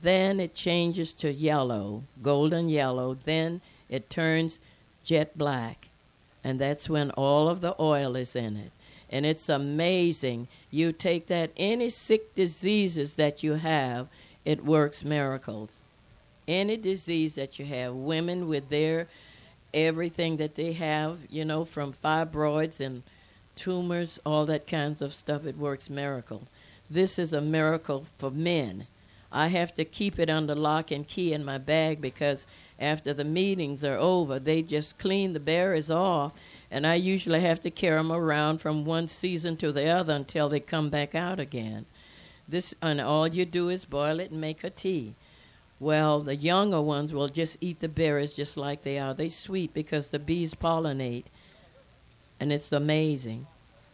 then it changes to yellow, golden yellow. Then it turns jet black. And that's when all of the oil is in it. And it's amazing. You take that, any sick diseases that you have, it works miracles. Any disease that you have, women with their everything that they have, from fibroids and tumors, all that kinds of stuff, it works miracles. This is a miracle for men. I have to keep it under lock and key in my bag because after the meetings are over, they just clean the berries off, and I usually have to carry them around from one season to the other until they come back out again. And all you do is boil it and make a tea. Well, the younger ones will just eat the berries just like they are. They're sweet because the bees pollinate, and it's amazing.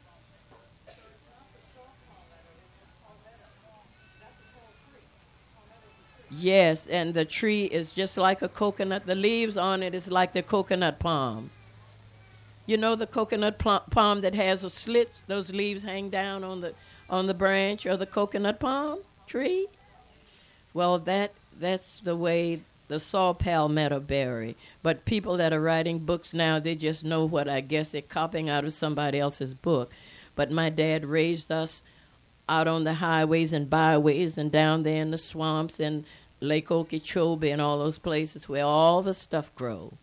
Yes, and the tree is just like a coconut. The leaves on it is like the coconut palm. You know the coconut palm that has a slit? Those leaves hang down on the branch of the coconut palm tree? Well, that's the way the saw palmetto berry. But people that are writing books now, they just know what I guess they're copying out of somebody else's book. But my dad raised us out on the highways and byways and down there in the swamps and Lake Okeechobee and all those places where all the stuff grows.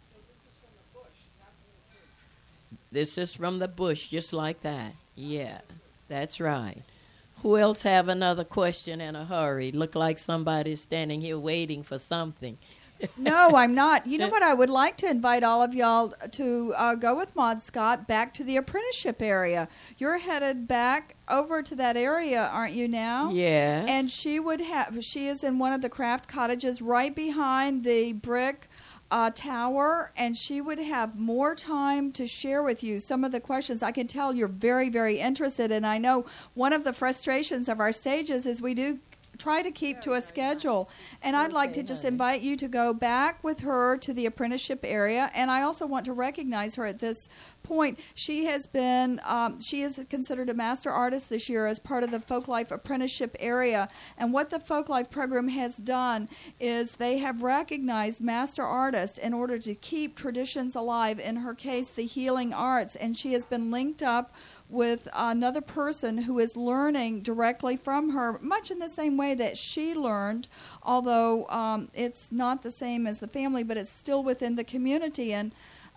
This is from the bush, just like that. Yeah, that's right. Who else have another question in a hurry? Look like somebody's standing here waiting for something. No, I'm not. You know what? I would like to invite all of y'all to go with Maud Scott back to the apprenticeship area. You're headed back over to that area, aren't you now? Yes. And she is in one of the craft cottages right behind the brick tower, and she would have more time to share with you some of the questions. I can tell you're very, very interested, and I know one of the frustrations of our stages is we do try to keep to a schedule. And I'd like to just invite you to go back with her to the apprenticeship area. And I also want to recognize her at this point. She is considered a master artist this year as part of the Folklife apprenticeship area. And what the Folklife program has done is they have recognized master artists in order to keep traditions alive, in her case, the healing arts. And she has been linked up with another person who is learning directly from her, much in the same way that she learned, although it's not the same as the family, but it's still within the community. And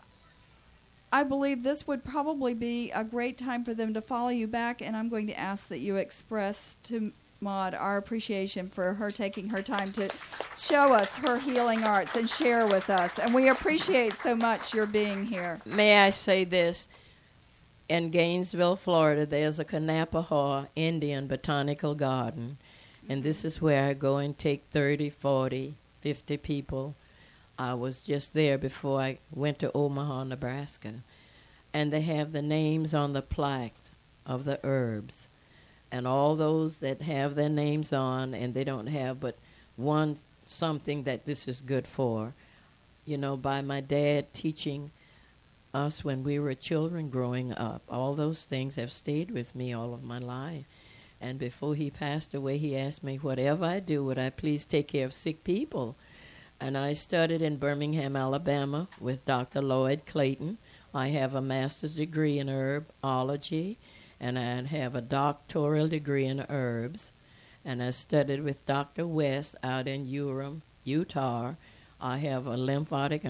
I believe this would probably be a great time for them to follow you back, and I'm going to ask that you express to Maud our appreciation for her taking her time to show us her healing arts and share with us. And we appreciate so much your being here. May I say this? In Gainesville, Florida, there's a Kanapaha Indian botanical garden, and this is where I go and take 30, 40, 50 people. I was just there before I went to Omaha, Nebraska, and they have the names on the plaques of the herbs, and all those that have their names on and they don't have but one something that this is good for, by my dad teaching us when we were children growing up. All those things have stayed with me all of my life. And before he passed away, he asked me, whatever I do, would I please take care of sick people? And I studied in Birmingham, Alabama with Dr. Lloyd Clayton. I have a master's degree in herbology, and I have a doctoral degree in herbs. And I studied with Dr. West out in Urim, Utah. I have a lymphatic.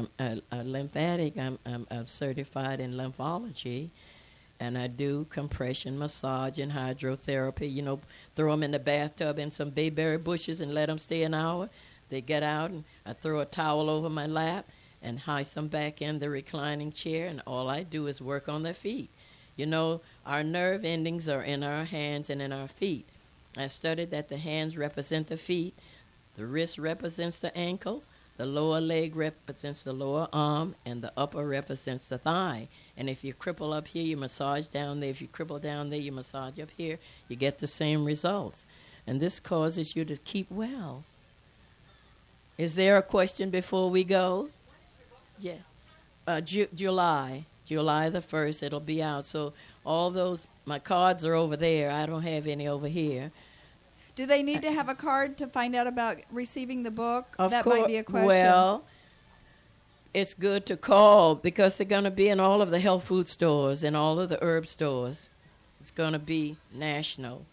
I'm certified in lymphology, and I do compression massage and hydrotherapy. Throw them in the bathtub in some bayberry bushes and let them stay an hour. They get out, and I throw a towel over my lap and hoist them back in the reclining chair, and all I do is work on their feet. Our nerve endings are in our hands and in our feet. I studied that the hands represent the feet, the wrist represents the ankle, the lower leg represents the lower arm, and the upper represents the thigh. And if you cripple up here, you massage down there. If you cripple down there, you massage up here. You get the same results. And this causes you to keep well. Is there a question before we go? Yeah. July the 1st, it'll be out. So all those, my cards are over there. I don't have any over here. Do they need to have a card to find out about receiving the book? Of That course, might be a question. well, it's good to call because they're going to be in all of the health food stores and all of the herb stores. It's going to be national.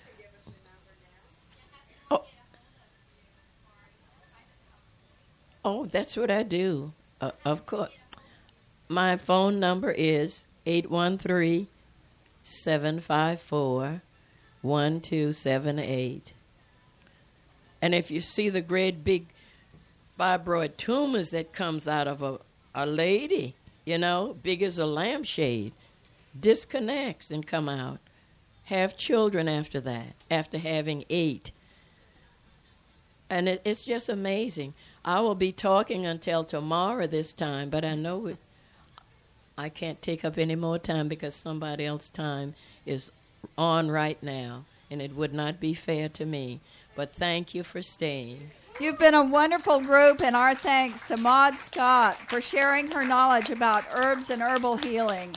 Oh, oh, that's what I do. Of course. My phone number is 813-754-1278. And if you see the great big fibroid tumors that comes out of a lady, big as a lampshade, disconnects and come out. Have children after that, after having 8. And it's just amazing. I will be talking until tomorrow this time, but I know I can't take up any more time because somebody else's time is on right now, and it would not be fair to me. But thank you for staying. You've been a wonderful group, and our thanks to Maud Scott for sharing her knowledge about herbs and herbal healing.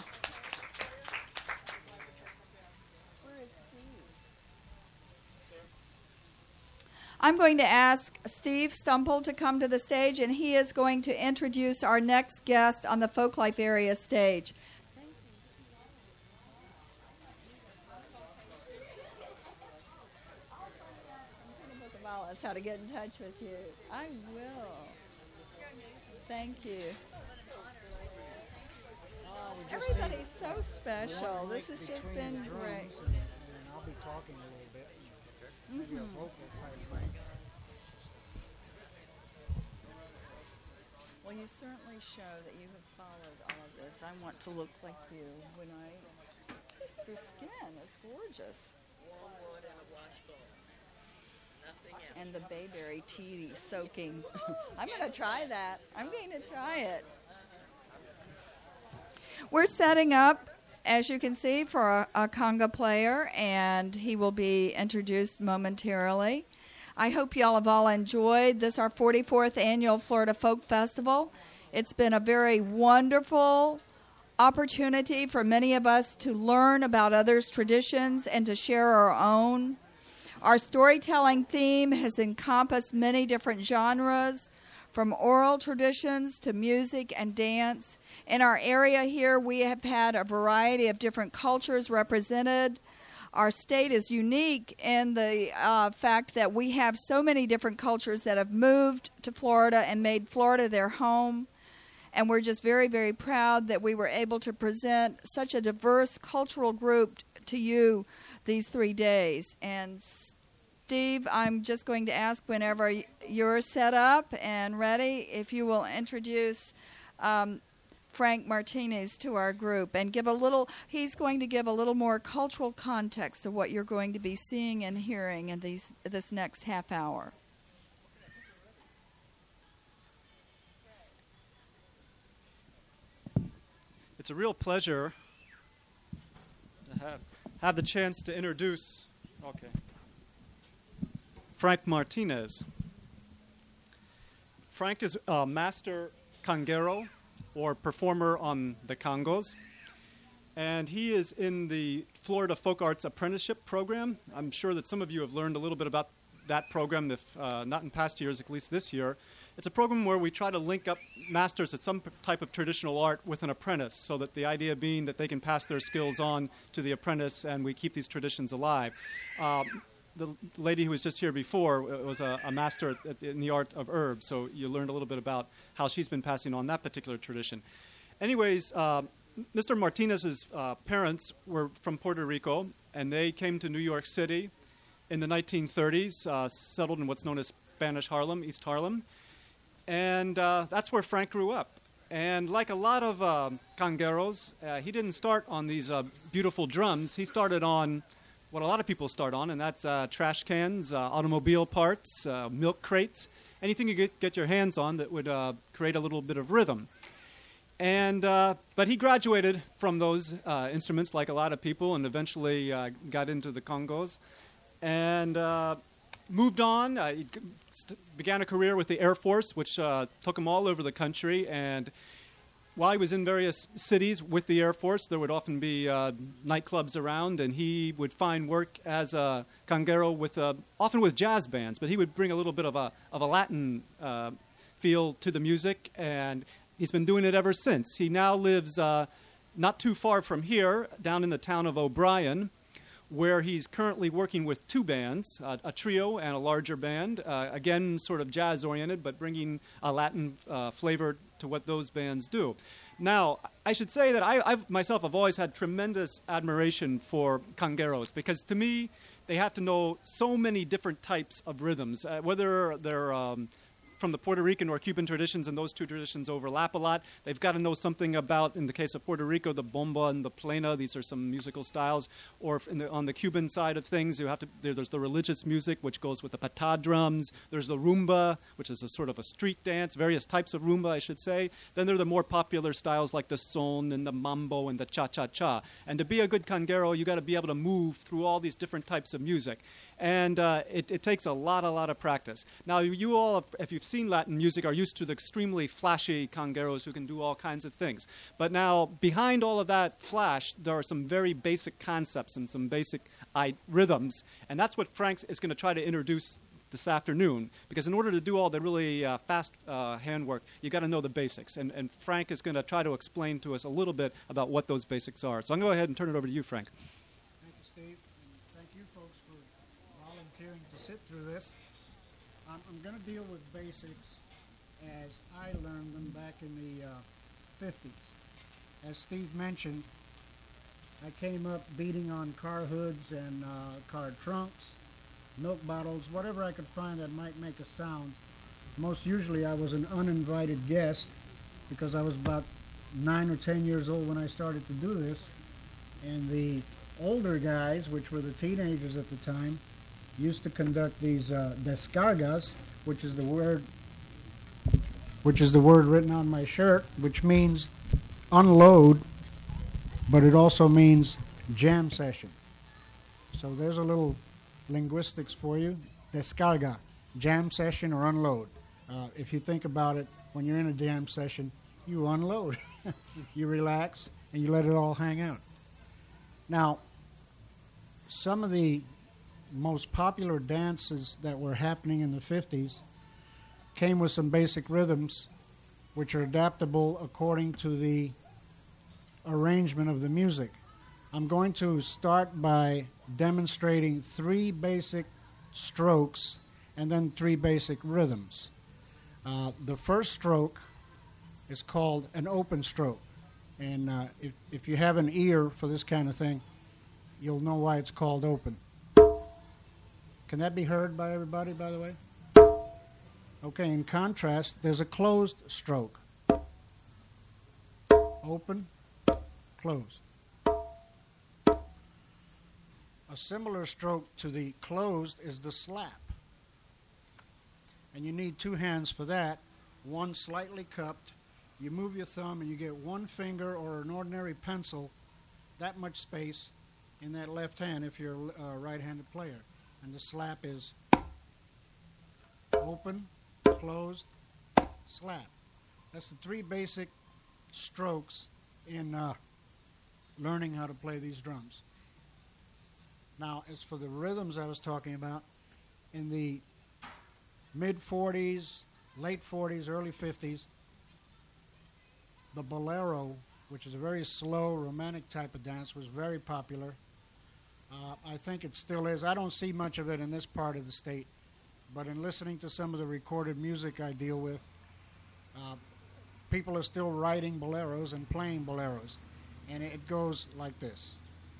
I'm going to ask Steve Stumple to come to the stage, and he is going to introduce our next guest on the Folklife Area stage. How to get in touch with you. I will. Thank you. Everybody's so special. This has just been great. I'll be talking a little bit. Maybe a vocal type thing. Well, you certainly show that you have followed all of this. I want to look like you when your skin is gorgeous. And the bayberry tea soaking. I'm going to try that. I'm going to try it. We're setting up, as you can see, for a conga player, and he will be introduced momentarily. I hope y'all have all enjoyed this, our 44th annual Florida Folk Festival. It's been a very wonderful opportunity for many of us to learn about others' traditions and to share our own. Our storytelling theme has encompassed many different genres, from oral traditions to music and dance. In our area here, we have had a variety of different cultures represented. Our state is unique in the fact that we have so many different cultures that have moved to Florida and made Florida their home. And we're just very, very proud that we were able to present such a diverse cultural group to you these 3 days. And Steve, I'm just going to ask whenever you're set up and ready, if you will introduce Frank Martinez to our group and he's going to give a little more cultural context of what you're going to be seeing and hearing in this next half hour. It's a real pleasure to have the chance to introduce Frank Martinez. Frank is a master congero, or performer on the congos, and he is in the Florida Folk Arts Apprenticeship Program. I'm sure that some of you have learned a little bit about that program, if not in past years, at least this year. It's a program where we try to link up masters at some type of traditional art with an apprentice, so that the idea being that they can pass their skills on to the apprentice and we keep these traditions alive. The lady who was just here before was a master in the art of herbs, so you learned a little bit about how she's been passing on that particular tradition. Anyways, Mr. Martinez's parents were from Puerto Rico, and they came to New York City in the 1930s, settled in what's known as Spanish Harlem, East Harlem, and that's where Frank grew up. And like a lot of congueros, he didn't start on these beautiful drums. He started on what a lot of people start on, and that's trash cans, automobile parts, milk crates, anything you get your hands on that would create a little bit of rhythm. And but he graduated from those instruments like a lot of people, and eventually got into the congos and moved on. He began a career with the Air Force, which took him all over the country, and while he was in various cities with the Air Force, there would often be nightclubs around, and he would find work as a conguero often with jazz bands, but he would bring a little bit of a Latin feel to the music, and he's been doing it ever since. He now lives not too far from here, down in the town of O'Brien, where he's currently working with two bands, a trio and a larger band, again, sort of jazz-oriented, but bringing a Latin flavor to what those bands do. Now, I should say that I myself have always had tremendous admiration for congueros, because to me, they have to know so many different types of rhythms, whether they're from the Puerto Rican or Cuban traditions, and those two traditions overlap a lot. They've got to know something about, in the case of Puerto Rico, the bomba and the plena. These are some musical styles. Or on the Cuban side of things, there's the religious music, which goes with the patá drums. There's the rumba, which is a sort of a street dance, various types of rumba, I should say. Then there are the more popular styles like the son and the mambo and the cha-cha-cha. And to be a good conguero, you got to be able to move through all these different types of music. And it takes a lot of practice. Now, you all, if you've seen Latin music, are used to the extremely flashy congueros who can do all kinds of things. But now, behind all of that flash, there are some very basic concepts and some basic rhythms. And that's what Frank is going to try to introduce this afternoon. Because in order to do all the really fast handwork, you've got to know the basics. And Frank is going to try to explain to us a little bit about what those basics are. So I'm going to go ahead and turn it over to you, Frank. Thank you, Steve. And thank you, folks, for volunteering to sit through this. I'm going to deal with basics as I learned them back in the 50s. As Steve mentioned, I came up beating on car hoods and car trunks, milk bottles, whatever I could find that might make a sound. Most usually I was an uninvited guest because I was about 9 or 10 years old when I started to do this. And the older guys, which were the teenagers at the time, used to conduct these descargas, which is the word written on my shirt, which means unload, but it also means jam session. So there's a little linguistics for you. Descarga, jam session or unload. If you think about it, when you're in a jam session, you unload. You relax and you let it all hang out. Now, some of the most popular dances that were happening in the 50s came with some basic rhythms which are adaptable according to the arrangement of the music. I'm going to start by demonstrating 3 basic strokes and then 3 basic rhythms. The first stroke is called an open stroke. And if you have an ear for this kind of thing, you'll know why it's called open. Can that be heard by everybody, by the way? Okay, in contrast, there's a closed stroke. Open, close. A similar stroke to the closed is the slap. And you need 2 hands for that, one slightly cupped. You move your thumb and you get 1 finger or an ordinary pencil, that much space in that left hand if you're a right-handed player. And the slap is open, closed, slap. That's the 3 basic strokes in learning how to play these drums. Now, as for the rhythms I was talking about, in the mid-40s, late 40s, early 50s, the bolero, which is a very slow, romantic type of dance, was very popular. I think it still is. I don't see much of it in this part of the state, but in listening to some of the recorded music I deal with, people are still writing boleros and playing boleros, and it goes like this.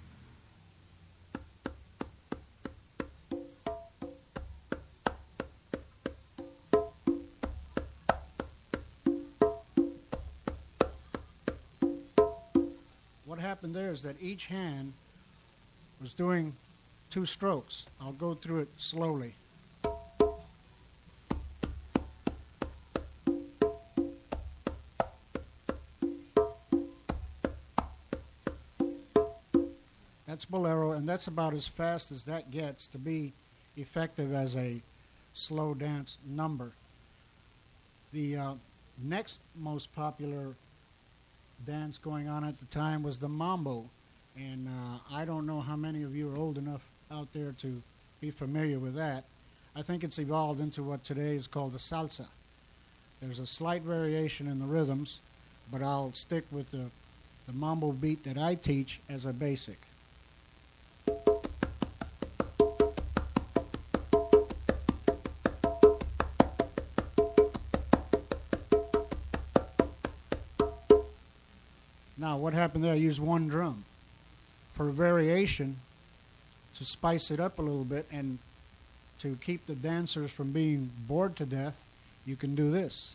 What happened there is that each hand was doing 2 strokes. I'll go through it slowly. That's bolero, and that's about as fast as that gets to be effective as a slow dance number. The next most popular dance going on at the time was the mambo. And I don't know how many of you are old enough out there to be familiar with that. I think it's evolved into what today is called the salsa. There's a slight variation in the rhythms, but I'll stick with the mambo beat that I teach as a basic. Now, what happened there? I used one drum. For variation, to spice it up a little bit and to keep the dancers from being bored to death, you can do this.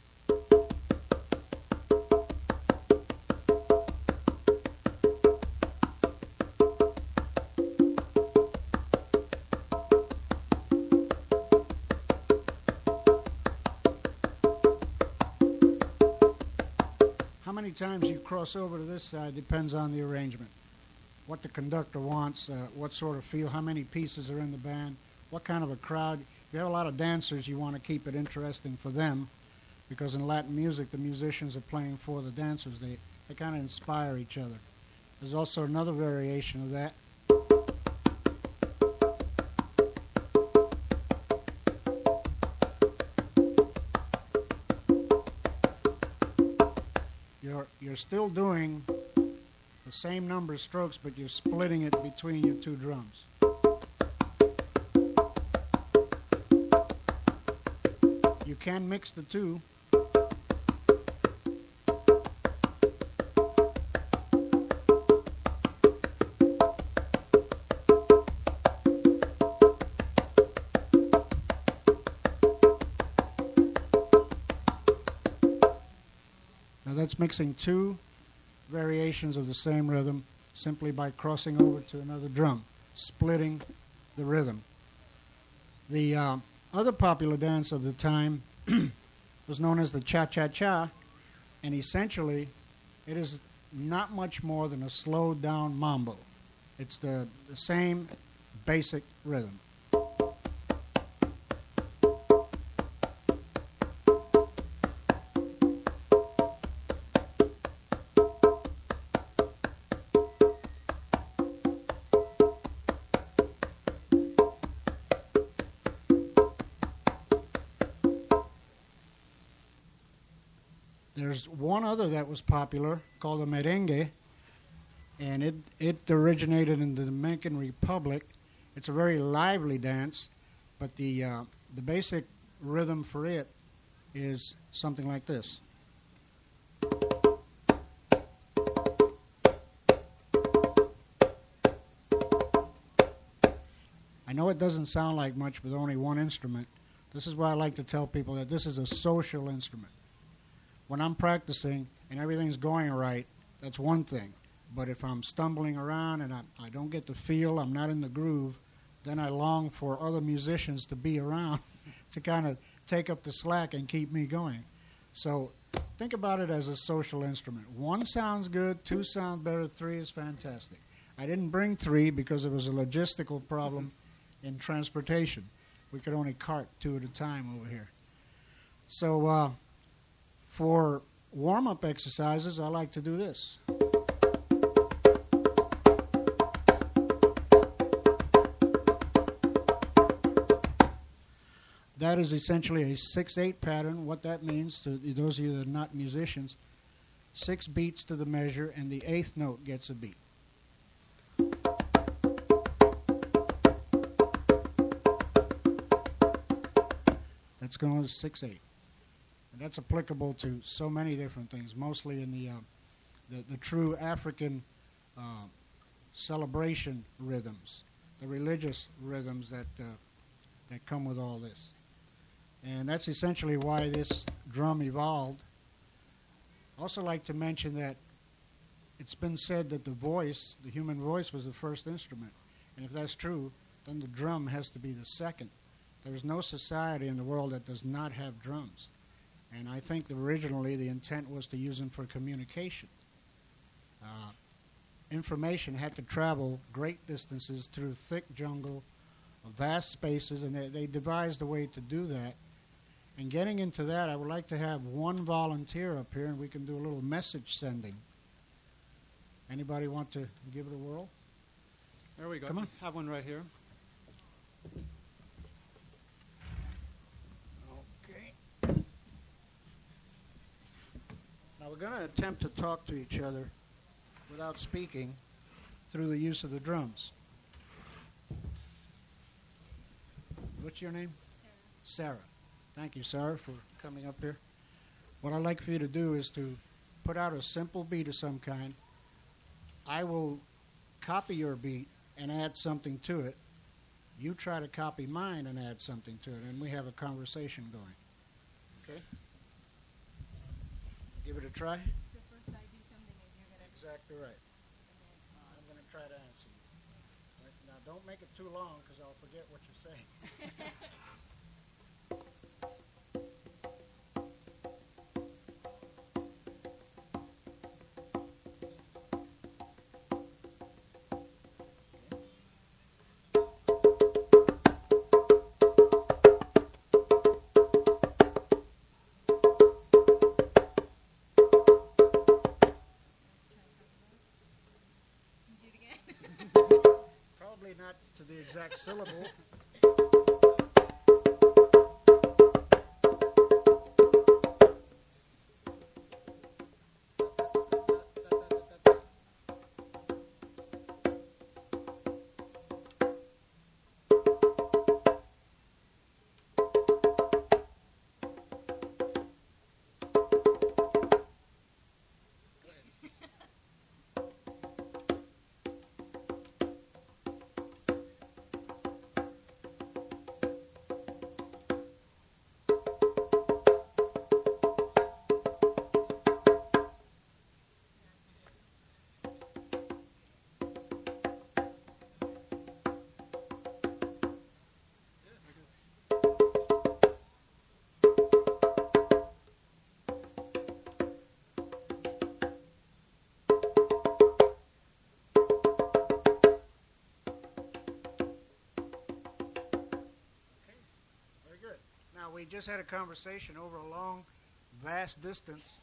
How many times you cross over to this side depends on the arrangement. What the conductor wants, what sort of feel, how many pieces are in the band, what kind of a crowd. If you have a lot of dancers, you want to keep it interesting for them, because in Latin music, the musicians are playing for the dancers. They kind of inspire each other. There's also another variation of that. You're still doing the same number of strokes, but you're splitting it between your two drums. You can mix the two. Now that's mixing two variations of the same rhythm simply by crossing over to another drum, splitting the rhythm. The other popular dance of the time was known as the cha-cha-cha, and essentially it is not much more than a slowed down mambo. It's the same basic rhythm. There's one other that was popular called the merengue, and it originated in the Dominican Republic. It's a very lively dance, but the basic rhythm for it is something like this. I know it doesn't sound like much with only one instrument. This is why I like to tell people that this is a social instrument. When I'm practicing and everything's going right, that's one thing. But if I'm stumbling around and I don't get the feel, I'm not in the groove, then I long for other musicians to be around to kind of take up the slack and keep me going. So think about it as a social instrument. One sounds good, two sounds better, three is fantastic. I didn't bring three because it was a logistical problem in transportation. We could only cart two at a time over here. So for warm-up exercises, I like to do this. That is essentially a 6/8 pattern. What that means, to those of you that are not musicians, 6 beats to the measure, and the 8th note gets a beat. That's going to 6/8. And that's applicable to so many different things, mostly in the true African celebration rhythms, the religious rhythms that come with all this. And that's essentially why this drum evolved. I also like to mention that it's been said that the voice, the human voice, was the first instrument. And if that's true, then the drum has to be the second. There's no society in the world that does not have drums. And I think that originally the intent was to use them for communication. Information had to travel great distances through thick jungle, vast spaces, and they devised a way to do that. And getting into that, I would like to have one volunteer up here, and we can do a little message sending Anybody want to give it a whirl? There we go. Come on. Have one right here. Okay. Now we're going to attempt to talk to each other without speaking through the use of the drums. What's your name? Sarah. Thank you, Sarah, for coming up here. What I'd like for you to do is to put out a simple beat of some kind. I will copy your beat and add something to it. You try to copy mine and add something to it, and we have a conversation going. Okay? Give it a try. So first I do something and you're gonna. Exactly right. I'm going to try to answer you. All right, now, don't make it too long because I'll forget what you're saying. Do it again. Probably not to the exact syllable. Very good. Now, we just had a conversation over a long, vast distance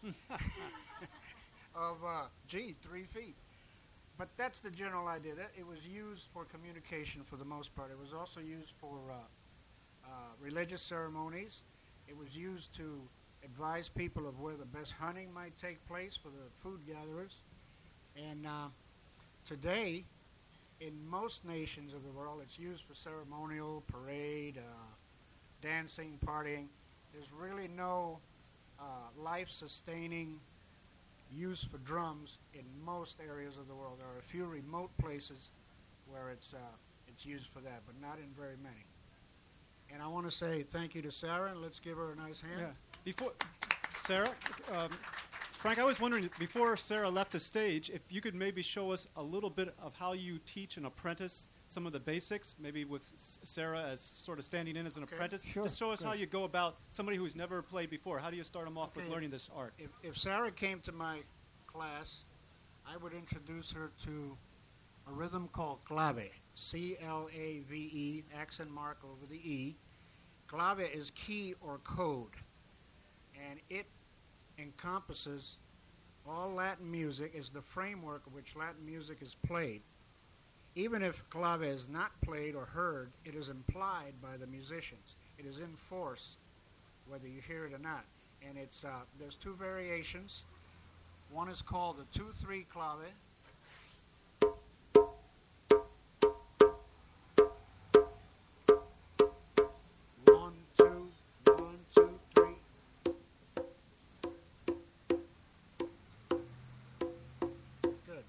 of, 3 feet. But that's the general idea. It was used for communication for the most part. It was also used for religious ceremonies. It was used to advise people of where the best hunting might take place for the food gatherers. And today, in most nations of the world, it's used for ceremonial, parade, dancing, partying. There's really no life-sustaining use for drums in most areas of the world. There are a few remote places where it's used for that, but not in very many. And I want to say thank you to Sarah, and let's give her a nice hand. Yeah. Before Sarah, Frank, I was wondering, before Sarah left the stage, if you could maybe show us a little bit of how you teach an apprentice some of the basics, maybe with Sarah as sort of standing in as an apprentice. Sure. Just show us Good. how you go about somebody who's never played before. How do you start them off with Okay. learning this art? If Sarah came to my class, I would introduce her to a rhythm called clave, C-L-A-V-E, accent mark over the E. Clave is key or code, and it encompasses all Latin music, is the framework of which Latin music is played. Even if clave is not played or heard, it is implied by the musicians. It is in force, whether you hear it or not. And it's there's two variations. One is called the 2-3 clave. One, two, 1, 2, 3. Good.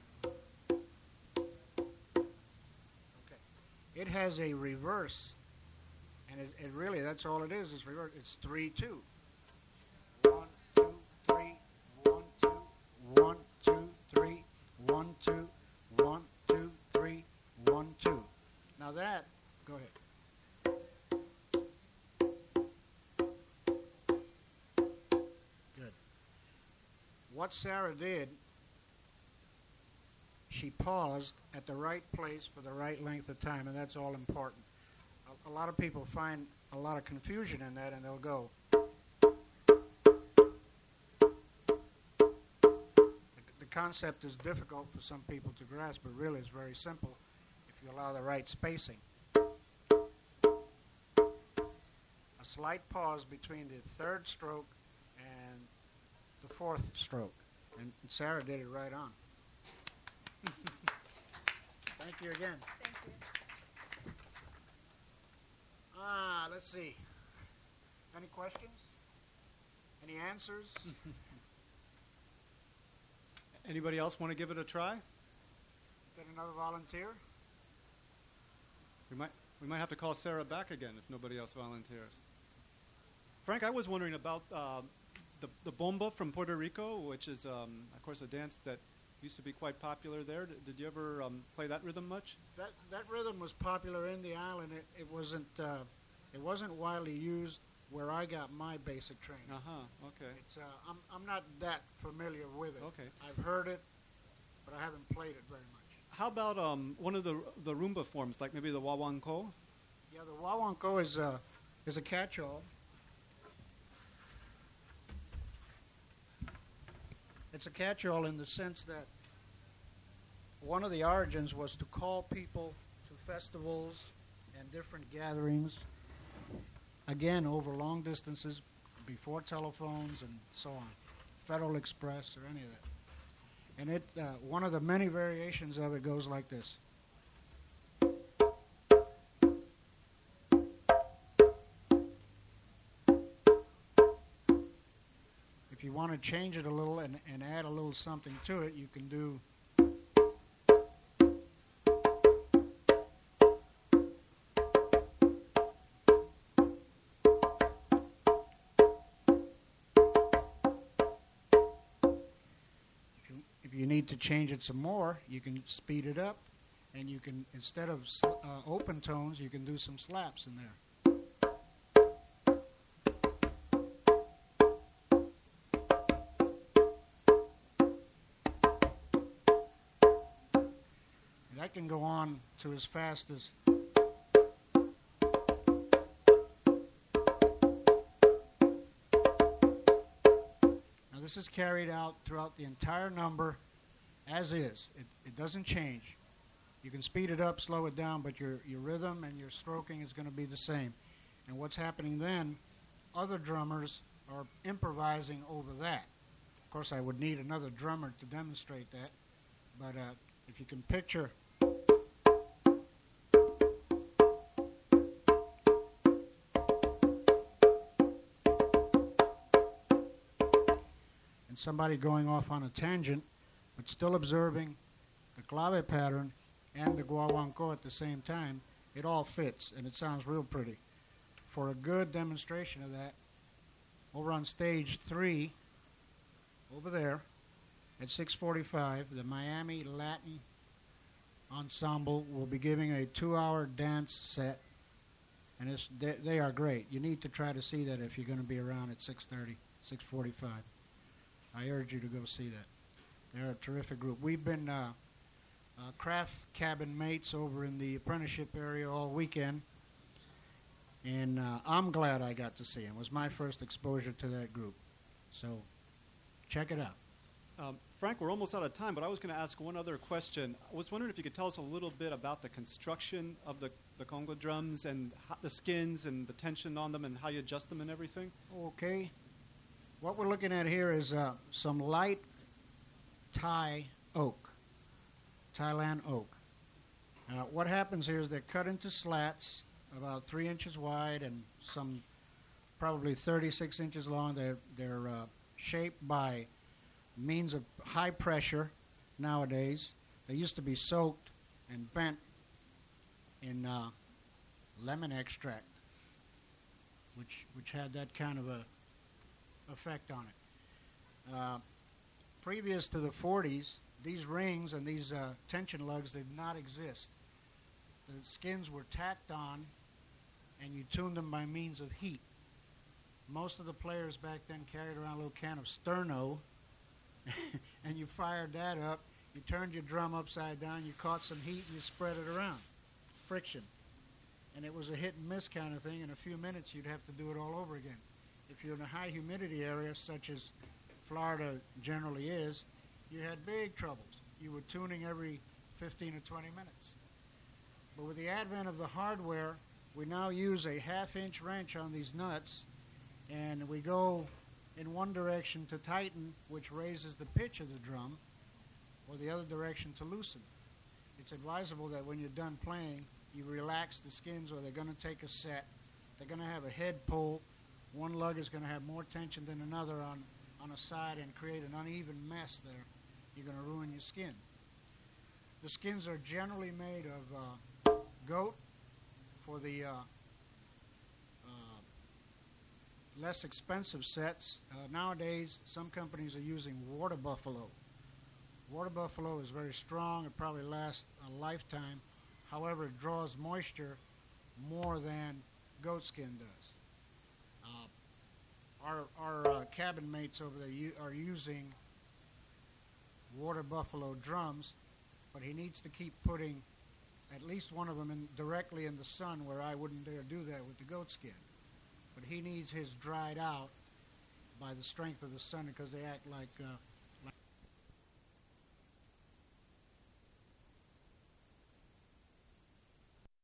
Okay. It has a reverse, and it really, that's all it is reverse. It's 3-2. 1, 2, 3, 1, 2, 1, 2, 3, 1, 2, 1, 2, 3, 1, 2. Now that, go ahead. Good. What Sarah did, she paused at the right place for the right length of time, and that's all important. A lot of people find a lot of confusion in that, and they'll go. The concept is difficult for some people to grasp, but really it's very simple if you allow the right spacing. A slight pause between the third stroke and the fourth stroke. And Sarah did it right on. Thank you again. Thank you. Let's see. Any questions? Any answers? Anybody else want to give it a try? Get another volunteer? We might have to call Sarah back again if nobody else volunteers. Frank, I was wondering about the bomba from Puerto Rico, which is, of course, a dance that used to be quite popular there. Did you ever play that rhythm much? That rhythm was popular in the island. It wasn't widely used where I got my basic training. Okay. It's I'm not that familiar with it. Okay. I've heard it, but I haven't played it very much. How about one of the rumba forms, like maybe the wawanko? Yeah, the wawanko is a catch-all. It's a catch-all in the sense that one of the origins was to call people to festivals and different gatherings, again, over long distances, before telephones and so on, Federal Express or any of that. And it one of the many variations of it goes like this. If you want to change it a little and add a little something to it, you can do. If you need to change it some more, you can speed it up, and you can, instead of open tones, you can do some slaps in there. That can go on to as fast as. Now this is carried out throughout the entire number as is. It doesn't change. You can speed it up, slow it down, but your rhythm and your stroking is going to be the same. And what's happening then, other drummers are improvising over that. Of course, I would need another drummer to demonstrate that, but if you can picture. And somebody going off on a tangent, but still observing the clave pattern and the guaguancó at the same time, it all fits, and it sounds real pretty. For a good demonstration of that, over on stage 3, over there, at 6:45, the Miami Latin Ensemble will be giving a 2-hour dance set, and they are great. You need to try to see that if you're going to be around at 6:30, 6:45. I urge you to go see that. They're a terrific group. We've been craft cabin mates over in the apprenticeship area all weekend, and I'm glad I got to see them. It was my first exposure to that group. So check it out. Frank, we're almost out of time, but I was going to ask one other question. I was wondering if you could tell us a little bit about the construction of the conga drums and the skins and the tension on them and how you adjust them and everything. Okay. What we're looking at here is some light Thai oak, Thailand oak. What happens here is they're cut into slats about 3 inches wide and some probably 36 inches long. They're shaped by means of high pressure nowadays. They used to be soaked and bent in lemon extract, which had that kind of a effect on it. Previous to the 40s, these rings and these tension lugs did not exist. The skins were tacked on, and you tuned them by means of heat. Most of the players back then carried around a little can of Sterno, and you fired that up, you turned your drum upside down, you caught some heat, and you spread it around. Friction. And it was a hit and miss kind of thing. In a few minutes, you'd have to do it all over again. If you're in a high humidity area, such as Florida generally is, you had big troubles. You were tuning every 15 or 20 minutes. But with the advent of the hardware, we now use a half-inch wrench on these nuts, and we go in one direction to tighten, which raises the pitch of the drum, or the other direction to loosen. It's advisable that when you're done playing, you relax the skins, or they're going to take a set. They're going to have a head pull. One lug is going to have more tension than another on a side and create an uneven mess there. You're going to ruin your skin. The skins are generally made of goat for the less expensive sets. Nowadays, some companies are using water buffalo. Water buffalo is very strong. It probably lasts a lifetime. However, it draws moisture more than goat skin does. Our cabin mates over there are using water buffalo drums, but he needs to keep putting at least one of them directly in the sun, where I wouldn't dare do that with the goat skin. But he needs his dried out by the strength of the sun, because they act like